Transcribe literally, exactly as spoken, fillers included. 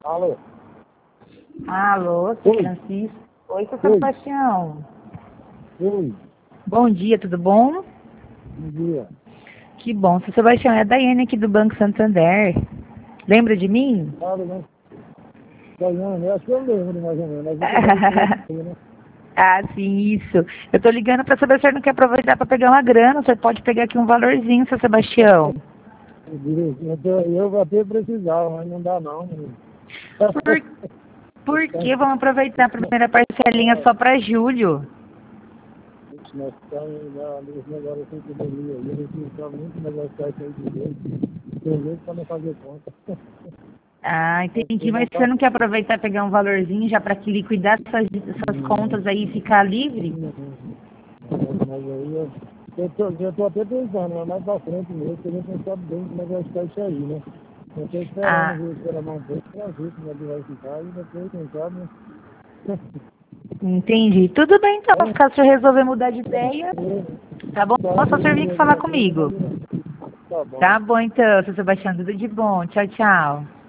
Alô? Alô, seu Oi. Francisco. Oi, seu Oi. Sebastião. Oi. Bom dia, tudo bom? Bom dia. Que bom, seu Sebastião. É a Daiane aqui do Banco Santander. Lembra de mim? Fala, né? Daiane, eu acho que eu lembro mais ou menos. Mas eu trabalhei com você, né? Ah, sim, isso. Eu tô ligando para saber se você não quer aproveitar para pegar uma grana. Você pode pegar aqui um valorzinho, seu Sebastião. Eu, disse, eu, tô- eu vou até precisar, mas não dá não, menino. Por, por que vamos aproveitar a primeira parcelinha só para julho? Nós estamos já nesse negócio sem pandemia aí, a gente está muito negócio aí de jeito. Tem jeito para não fazer conta. Ah, Você entendi. não Mas tá. você não quer aproveitar e pegar um valorzinho já para que liquidar suas, suas contas aí e ficar livre? Mas aí eu, eu, tô, eu tô até pensando, mas mais pra frente mesmo, que a gente não sabe bem como é que vai ficar isso aí, né? Eu tô esperando Ah, ver pela mão dele pra ver como é que vai ficar e depois, quem sabe, né? entendi. Tudo bem, então. Caso você resolver mudar de ideia, tá bom? Só Posso que servir que falar alguma coisa, comigo. mas tá bom. Tá bom, então, seu Sebastião. Tudo de bom. Tchau, tchau.